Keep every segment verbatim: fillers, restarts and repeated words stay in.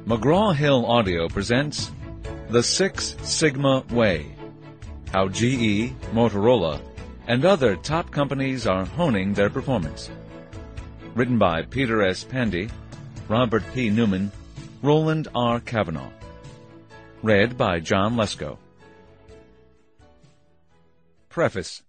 McGraw-Hill Audio presents The Six Sigma Way, how G E, Motorola, and other top companies are honing their performance. Written by Peter S. Pandy, Robert P. Newman, Roland R. Cavanaugh. Read by John Lesko. Preface.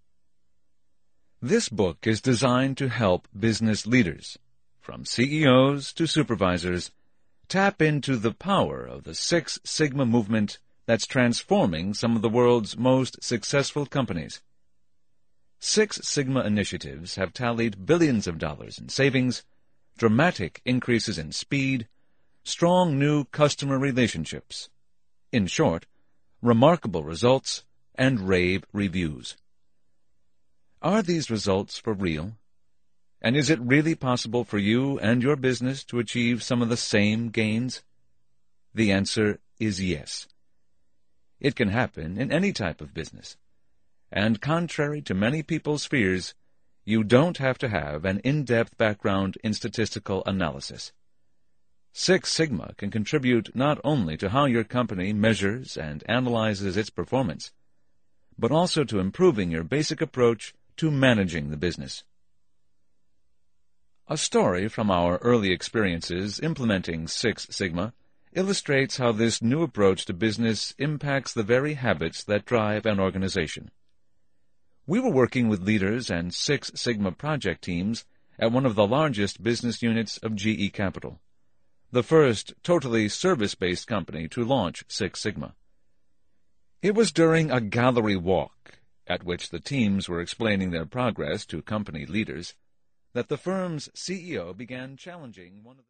This book is designed to help business leaders, from C E Os to supervisors, tap into the power of the Six Sigma movement that's transforming some of the world's most successful companies. Six Sigma initiatives have tallied billions of dollars in savings, dramatic increases in speed, strong new customer relationships. In short, remarkable results and rave reviews. Are these results for real? And is it really possible for you and your business to achieve some of the same gains? The answer is yes. It can happen in any type of business. And contrary to many people's fears, you don't have to have an in-depth background in statistical analysis. Six Sigma can contribute not only to how your company measures and analyzes its performance, but also to improving your basic approach to managing the business. A story from our early experiences implementing Six Sigma illustrates how this new approach to business impacts the very habits that drive an organization. We were working with leaders and Six Sigma project teams at one of the largest business units of G E Capital, the first totally service-based company to launch Six Sigma. It was during a gallery walk, at which the teams were explaining their progress to company leaders, that the firm's C E O began challenging one of the